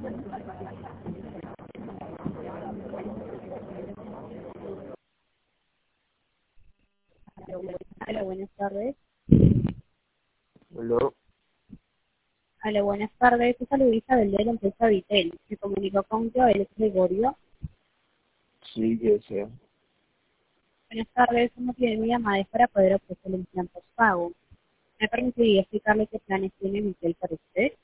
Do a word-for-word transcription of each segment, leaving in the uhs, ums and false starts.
Hola, buenas tardes. Hola, Hola, buenas tardes. Soy Luisa del de la empresa Vitel. Me comunico con Joel Gregorio. sí, yo sé. Buenas tardes. Como tiene mi llamada es para poder ofrecerle un plan postpago. ¿Me permitiría explicarle qué planes tiene Vitel para usted?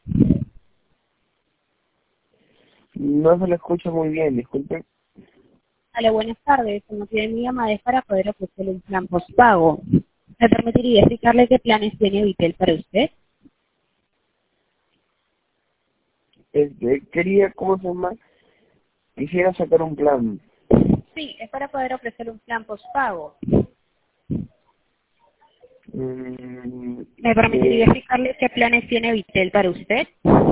No se lo escucho muy bien, disculpe. Hola, buenas tardes. Como tiene mi llamada es para poder ofrecerle un plan postpago. ¿Me permitiría explicarle qué planes tiene Vitel para usted? Este, quería, ¿cómo se llama? Quisiera sacar un plan. Sí, es para poder ofrecerle un plan postpago. Mm, ¿Me permitiría de, explicarle qué planes tiene Vitel para usted?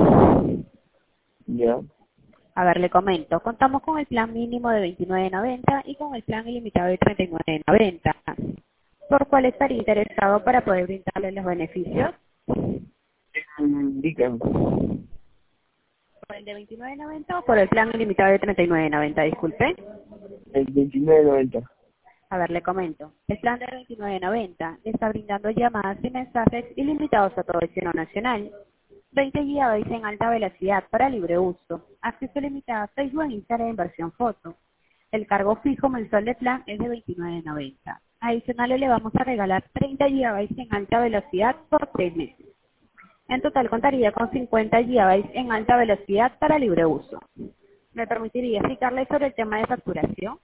ya. A ver, le comento. Contamos con el plan mínimo de veintinueve noventa y con el plan ilimitado de treinta y nueve noventa. ¿Por cuál estaría interesado para poder brindarle los beneficios? Mm, dígame. ¿Por el de veintinueve noventa o por el plan ilimitado de treinta y nueve noventa? Disculpe. El veintinueve noventa. A ver, le comento. El plan de veintinueve noventa le está brindando llamadas y mensajes ilimitados a todo destino nacional. veinte gigabytes en alta velocidad para libre uso. Acceso limitado a Facebook e Instagram en versión foto. El cargo fijo mensual de plan es de veintinueve noventa. Adicional le vamos a regalar treinta gigabytes en alta velocidad por tres meses. En total contaría con cincuenta gigabytes en alta velocidad para libre uso. ¿Me permitiría explicarle sobre el tema de facturación?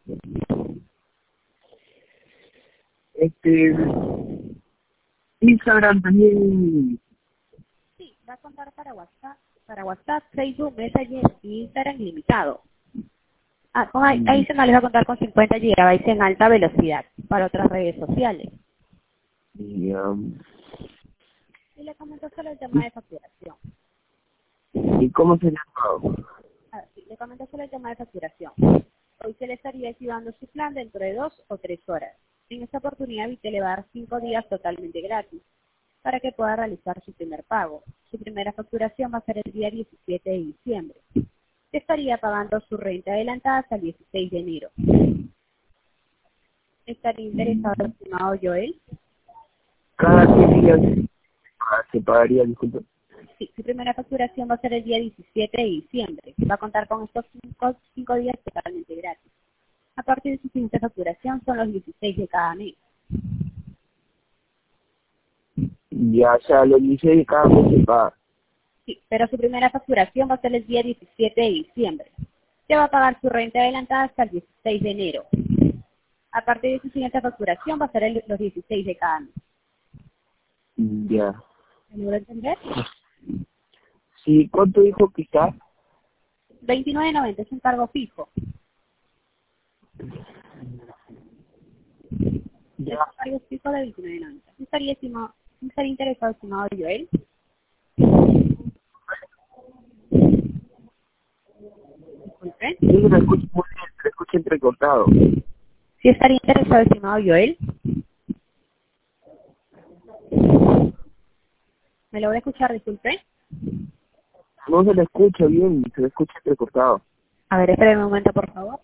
Este, Instagram también. Sí, va a contar para WhatsApp, para WhatsApp, Facebook, Messenger y Instagram ilimitado. Ah, con adi- mm, adicional les va a contar con cincuenta gigabytes en alta velocidad para otras redes sociales. Ya. Y le comento sobre el tema de facturación. ¿Y cómo se llama? A ver, sí, le comento sobre el tema de facturación. Hoy se le estaría activando su plan dentro de dos o tres horas. En esta oportunidad Vite le va a dar cinco días totalmente gratis para que pueda realizar su primer pago. Su primera facturación va a ser el día diecisiete de diciembre. Estaría pagando su renta adelantada hasta el dieciséis de enero. ¿Estaría interesado, Mm, estimado Joel? Cada qué día se pagaría, disculpe. Sí, su primera facturación va a ser el día diecisiete de diciembre. Va a contar con estos cinco, cinco días totalmente gratis. A partir de su siguiente facturación son los dieciséis de cada mes. Ya, o sea, los dieciséis de cada mes se paga. Sí, pero su primera facturación va a ser el día diecisiete de diciembre. Se va a pagar su renta adelantada hasta el dieciséis de enero. A partir de su siguiente facturación va a ser el- los dieciséis de cada mes. Mm, Ya. ¿Me logró entender? Sí, ¿cuánto dijo que está? veintinueve noventa es un cargo fijo. Ya. Es un cargo fijo de veintinueve noventa. ¿No estaría, estimado, no estaría interesado, estimado Joel? Disculpe. Sí, lo escucho muy bien, lo escucho entrecortado. ¿Sí estaría interesado, estimado Joel? ¿Me logra escuchar? Disculpe. No se le escucha bien, se le escucha entrecortado. A ver, espere un momento, por favor.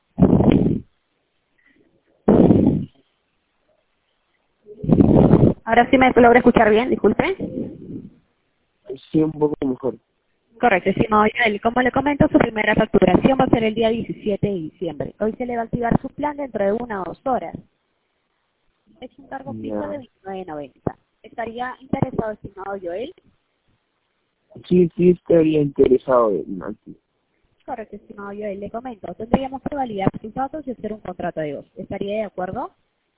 Ahora sí me logra escuchar bien, disculpe. Sí, un poco mejor. Correcto, estimado Joel. Como le comento, su primera facturación va a ser el día diecisiete de diciembre. Hoy se le va a activar su plan dentro de una o dos horas. Es un cargo fijo de Ya. veintinueve noventa. ¿Estaría interesado, estimado Joel? Sí, sí estaría interesado en aquí. Correcto, estimado Joel. Le comento, tendríamos que validar sus datos y hacer un contrato de voz. ¿Estaría de acuerdo?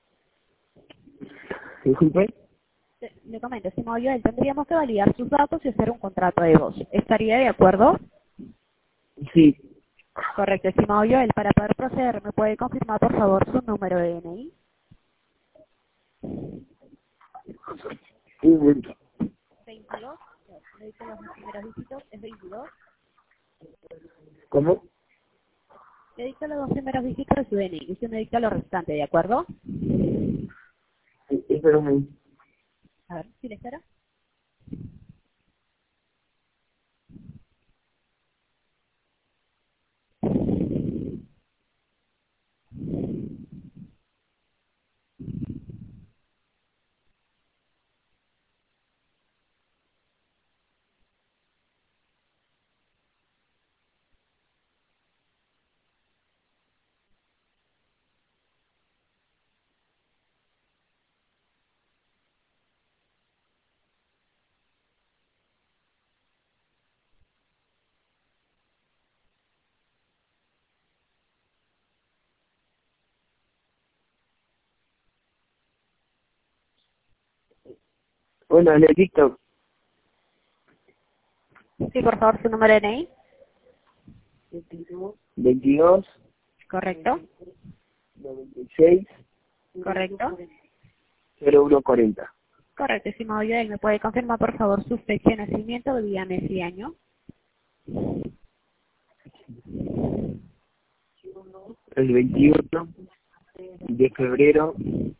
Disculpe. Le le comento, estimado Joel, tendríamos que validar sus datos y hacer un contrato de voz. ¿Estaría de acuerdo? Sí. Correcto, estimado Joel. Para poder proceder, ¿me puede confirmar, por favor, su número de D N I? Un momento. veintidós. Le dicen los primeros dígitos, es veintidós. ¿Cómo? Le dicto los dos primeros dígitos de su D N I y usted me dicta lo restante, ¿de acuerdo? Sí, espérame. A ver, ¿sí le espera? Bueno, en el TikTok. Sí, por favor, su número de N I. veintidós, Correcto. noventa y seis, Correcto. cero uno cuarenta. Correcto, estimado Joel. ¿Me puede confirmar, por favor, su fecha de nacimiento, día, mes y año? El veintiuno de febrero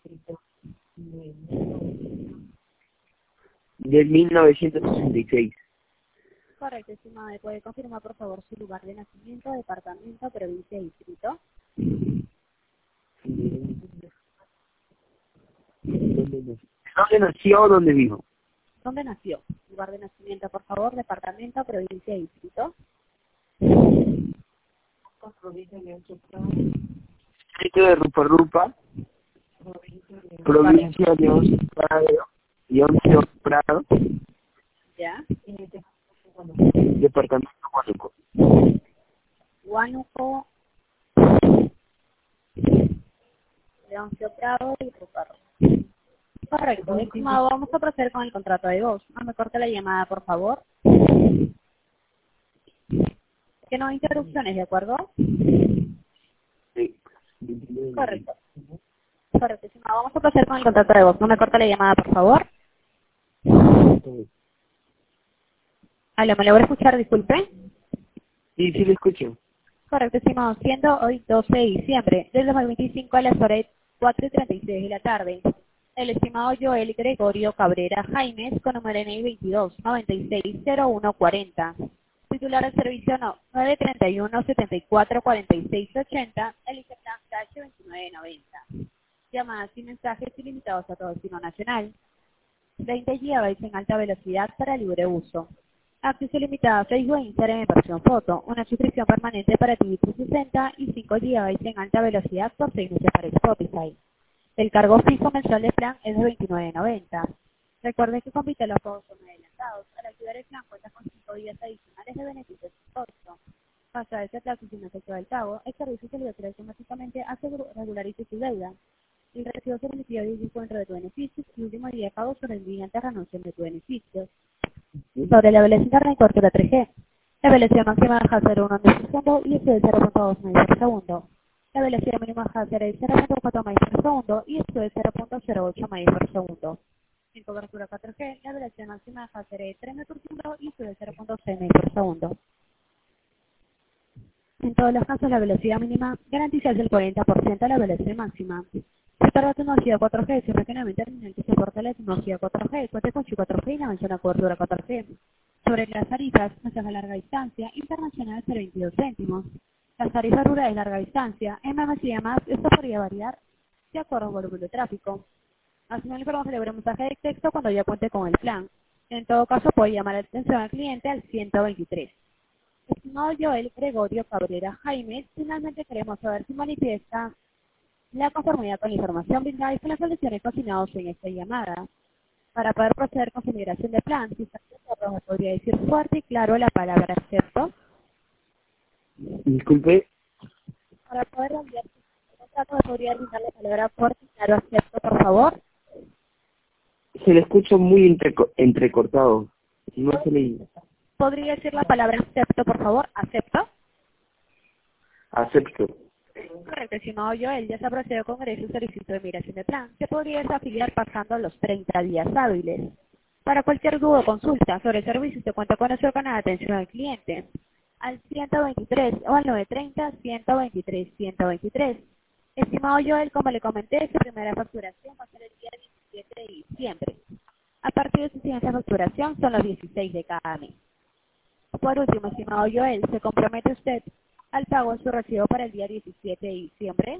de mil novecientos sesenta y seis. Correcto, estimado. ¿Me puede confirmar, por favor, su lugar de nacimiento, departamento, provincia y distrito? ¿Dónde nació o dónde vivo? ¿Dónde nació? Lugar de nacimiento, por favor, departamento, provincia y distrito. Distrito de Rupa Rupa, provincia de Once Prado, y Once Prado, Ya. departamento Huánuco. Huánuco, Leoncio Prado y Ruparro. Correcto, estimado. Vamos a proceder con el contrato de voz. No me corte la llamada, por favor. Que no hay interrupciones, ¿de acuerdo? Sí. Correcto. Correcto, estimado. Vamos a proceder con el contrato de voz. No me corte la llamada, por favor. Aló, ¿me logro escuchar? Disculpe. Sí, sí, lo escucho. Correcto, estimado. Siendo hoy doce de diciembre del dos mil veinticinco a las horas cuatro y treinta y seis de la tarde. El estimado Joel Gregorio Cabrera Jaimes, con número N I veintidós, noventa y seis, cero uno cuarenta. Titular del servicio no, nueve treinta y uno, setenta y cuatro, cuarenta y seis, ochenta, el plan Cash veintinueve noventa. Llamadas y mensajes ilimitados a todo destino nacional. veinte gigabytes en alta velocidad para libre uso. Acceso limitado a Facebook e Instagram en versión foto. Una suscripción permanente para T V trescientos sesenta y cinco gigabytes en alta velocidad por seis meses para Spotify. El cargo fijo mensual del plan es de veintinueve noventa. Recuerden que compite los pagos son adelantados. Al activar el plan cuenta con cinco días adicionales de beneficios sin costo. Pasado ese plazo sin efecto del pago, el servicio se le automáticamente a seguro regularice su deuda. El recibo se remitió y dentro de tu beneficios y último día de pago sobre el día antes renuncia de tu beneficios. Sobre la velocidad de internet cobertura tres G. La velocidad máxima baja a cero punto uno metros por segundo y esto de cero punto dos metros por segundo. La velocidad mínima baja a cero punto cuatro metros por segundo y esto de cero punto cero ocho metros por segundo. En cobertura cuatro G, la velocidad máxima baja a cero punto tres metros por segundo y esto de cero punto seis metros por segundo. En todos los casos, la velocidad mínima garantiza el cuarenta por ciento de la velocidad máxima. Para la tecnología cuatro G, se requiere un terminal que soporte la tecnología cuatro G, cuenta con su cuatro G y la mención a cobertura cuatro G. Sobre las tarifas, mensaje a larga distancia, internacional cero punto veintidós céntimos. Las tarifas rurales de larga distancia, M M S y demás, esto podría variar de acuerdo al volumen de tráfico. Asimismo, podemos celebrar un mensaje de texto cuando ya cuente con el plan. En todo caso, puede llamar la atención al cliente al ciento veintitrés. Estimado Joel Gregorio Cabrera Jaime, finalmente queremos saber si manifiesta la conformidad con la información brindada y con las soluciones cocinadas en esta llamada. Para poder proceder con su migración de plan, si está de acuerdo, me podría decir fuerte y claro la palabra acepto. Disculpe. Para poder enviar su contrato, me podría brindar la palabra fuerte y claro acepto, por favor. Se le escucha muy entreco entrecortado. No se le... ¿Podría decir la palabra acepto, por favor? ¿Acepto? Acepto. Correcto, estimado Joel, ya se ha procedido con el solicitud de migración de plan. Se podría desafiliar pasando los treinta días hábiles. Para cualquier duda o consulta sobre el servicio, se cuenta con nuestro canal de atención al cliente al ciento veintitrés o al nueve treinta, ciento veintitrés, ciento veintitrés. Estimado Joel, como le comenté, su primera facturación va a ser el día diecisiete de diciembre. A partir de su siguiente facturación son los dieciséis de cada mes. Por último, estimado Joel, ¿se compromete usted al pago de su recibo para el día diecisiete de diciembre?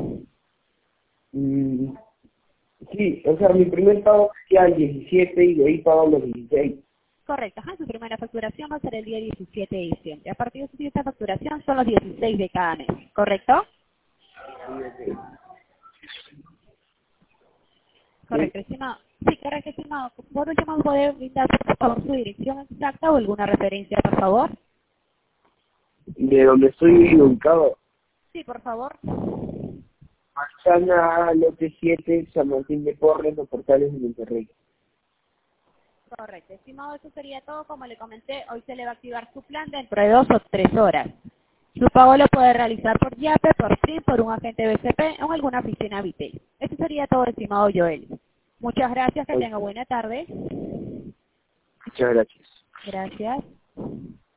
Mm, sí, o sea, mi primer pago sería el diecisiete y de ahí pago los dieciséis. Correcto, ajá, su primera facturación va a ser el día diecisiete de diciembre. A partir de su siguiente facturación son los dieciséis de cada mes, ¿correcto? Correcto, estimado. Sí, correcto, estimado. Por último, ¿puede brindar, por favor, su dirección exacta o alguna referencia, por favor? De donde estoy ubicado. Sí, por favor. Manzana, lote siete, San Martín de Porres, Los Portales de Monterrey. Correcto, estimado, eso sería todo. Como le comenté, hoy se le va a activar su plan dentro de dos o tres horas. Su pago lo puede realizar por Yape, por Prim, por un agente B C P o en alguna oficina Vitel. Eso sería todo, estimado Joel. Muchas gracias, que Ok. tenga buena tarde. Muchas gracias. Gracias.